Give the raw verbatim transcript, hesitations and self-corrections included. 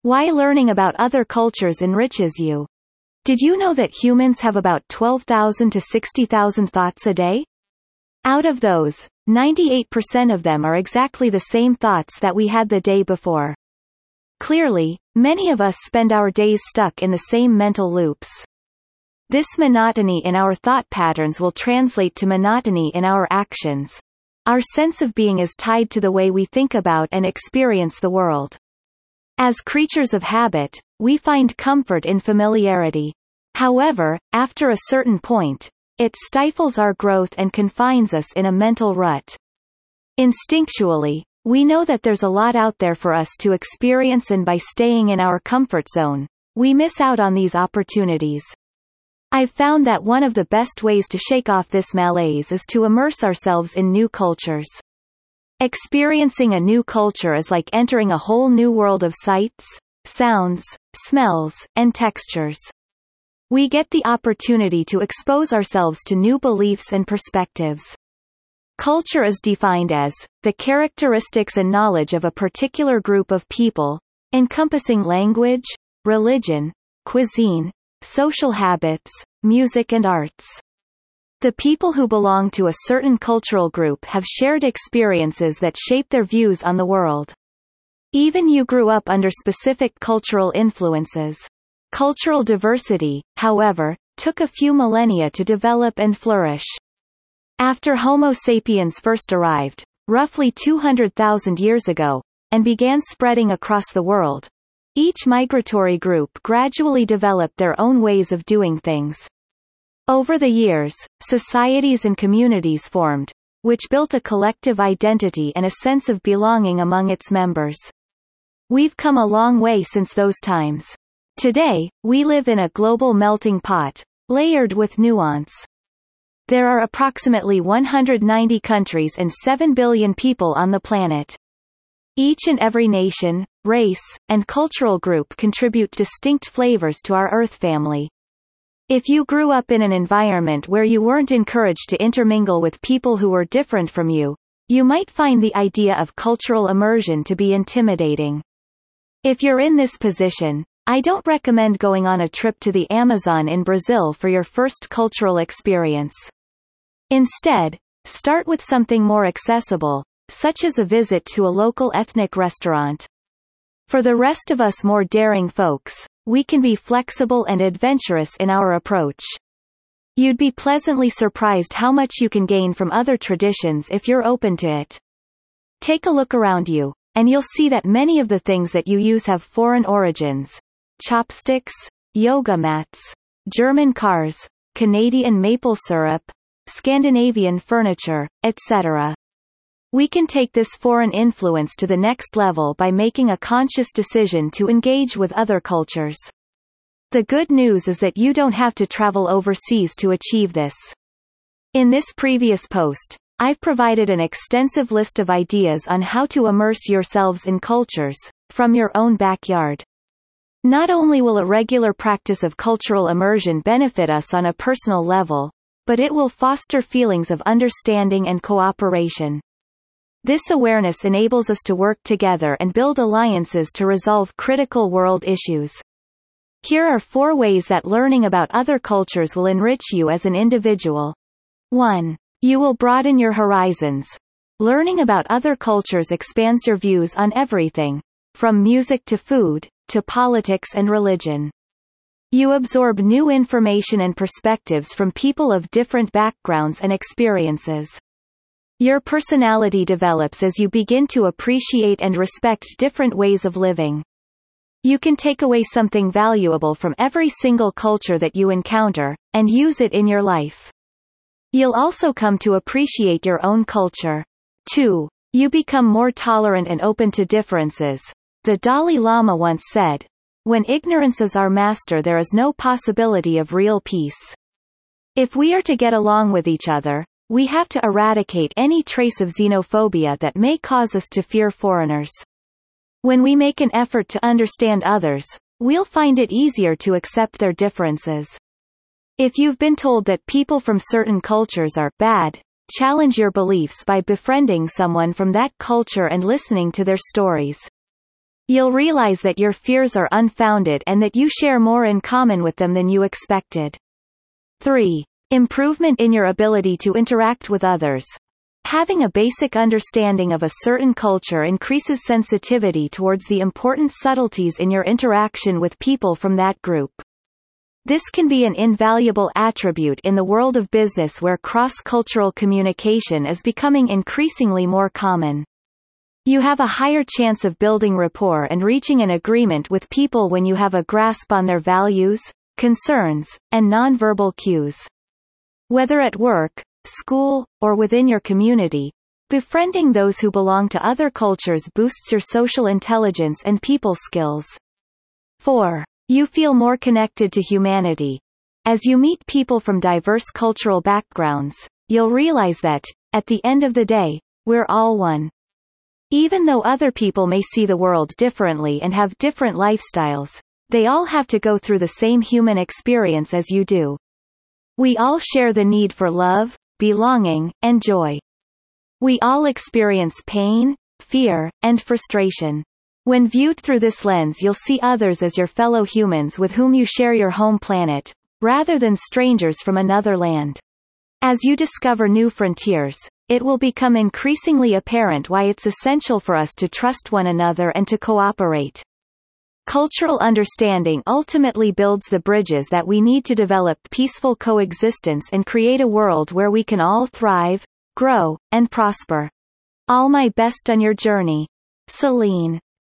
Why learning about other cultures enriches you. Did you know that humans have about twelve thousand to sixty thousand thoughts a day? Out of those, ninety-eight percent of them are exactly the same thoughts that we had the day before. Clearly, many of us spend our days stuck in the same mental loops. This monotony in our thought patterns will translate to monotony in our actions. Our sense of being is tied to the way we think about and experience the world. As creatures of habit, we find comfort in familiarity. However, after a certain point, it stifles our growth and confines us in a mental rut. Instinctually, we know that there's a lot out there for us to experience, and by staying in our comfort zone, we miss out on these opportunities. I've found that one of the best ways to shake off this malaise is to immerse ourselves in new cultures. Experiencing a new culture is like entering a whole new world of sights, sounds, smells, and textures. We get the opportunity to expose ourselves to new beliefs and perspectives. Culture is defined as the characteristics and knowledge of a particular group of people, encompassing language, religion, cuisine, social habits, music and arts. The people who belong to a certain cultural group have shared experiences that shape their views on the world. Even you grew up under specific cultural influences. Cultural diversity, however, took a few millennia to develop and flourish. After Homo sapiens first arrived, roughly two hundred thousand years ago, and began spreading across the world, each migratory group gradually developed their own ways of doing things. Over the years, societies and communities formed, which built a collective identity and a sense of belonging among its members. We've come a long way since those times. Today, we live in a global melting pot, layered with nuance. There are approximately one hundred ninety countries and seven billion people on the planet. Each and every nation, race, and cultural group contribute distinct flavors to our Earth family. If you grew up in an environment where you weren't encouraged to intermingle with people who were different from you, you might find the idea of cultural immersion to be intimidating. If you're in this position, I don't recommend going on a trip to the Amazon in Brazil for your first cultural experience. Instead, start with something more accessible, such as a visit to a local ethnic restaurant. For the rest of us more daring folks, we can be flexible and adventurous in our approach. You'd be pleasantly surprised how much you can gain from other traditions if you're open to it. Take a look around you, and you'll see that many of the things that you use have foreign origins. Chopsticks, yoga mats, German cars, Canadian maple syrup, Scandinavian furniture, et cetera. We can take this foreign influence to the next level by making a conscious decision to engage with other cultures. The good news is that you don't have to travel overseas to achieve this. In this previous post, I've provided an extensive list of ideas on how to immerse yourselves in cultures, from your own backyard. Not only will a regular practice of cultural immersion benefit us on a personal level, but it will foster feelings of understanding and cooperation. This awareness enables us to work together and build alliances to resolve critical world issues. Here are four ways that learning about other cultures will enrich you as an individual. one. You will broaden your horizons. Learning about other cultures expands your views on everything, from music to food, to politics and religion. You absorb new information and perspectives from people of different backgrounds and experiences. Your personality develops as you begin to appreciate and respect different ways of living. You can take away something valuable from every single culture that you encounter, and use it in your life. You'll also come to appreciate your own culture. two. You become more tolerant and open to differences. The Dalai Lama once said, "When ignorance is our master, there is no possibility of real peace." If we are to get along with each other, we have to eradicate any trace of xenophobia that may cause us to fear foreigners. When we make an effort to understand others, we'll find it easier to accept their differences. If you've been told that people from certain cultures are bad, challenge your beliefs by befriending someone from that culture and listening to their stories. You'll realize that your fears are unfounded and that you share more in common with them than you expected. three. Improvement in your ability to interact with others. Having a basic understanding of a certain culture increases sensitivity towards the important subtleties in your interaction with people from that group. This can be an invaluable attribute in the world of business where cross-cultural communication is becoming increasingly more common. You have a higher chance of building rapport and reaching an agreement with people when you have a grasp on their values, concerns, and nonverbal cues. Whether at work, school, or within your community, befriending those who belong to other cultures boosts your social intelligence and people skills. four. You feel more connected to humanity. As you meet people from diverse cultural backgrounds, you'll realize that, at the end of the day, we're all one. Even though other people may see the world differently and have different lifestyles, they all have to go through the same human experience as you do. We all share the need for love, belonging, and joy. We all experience pain, fear, and frustration. When viewed through this lens, you'll see others as your fellow humans with whom you share your home planet, rather than strangers from another land. As you discover new frontiers, it will become increasingly apparent why it's essential for us to trust one another and to cooperate. Cultural understanding ultimately builds the bridges that we need to develop peaceful coexistence and create a world where we can all thrive, grow, and prosper. All my best on your journey. Celine.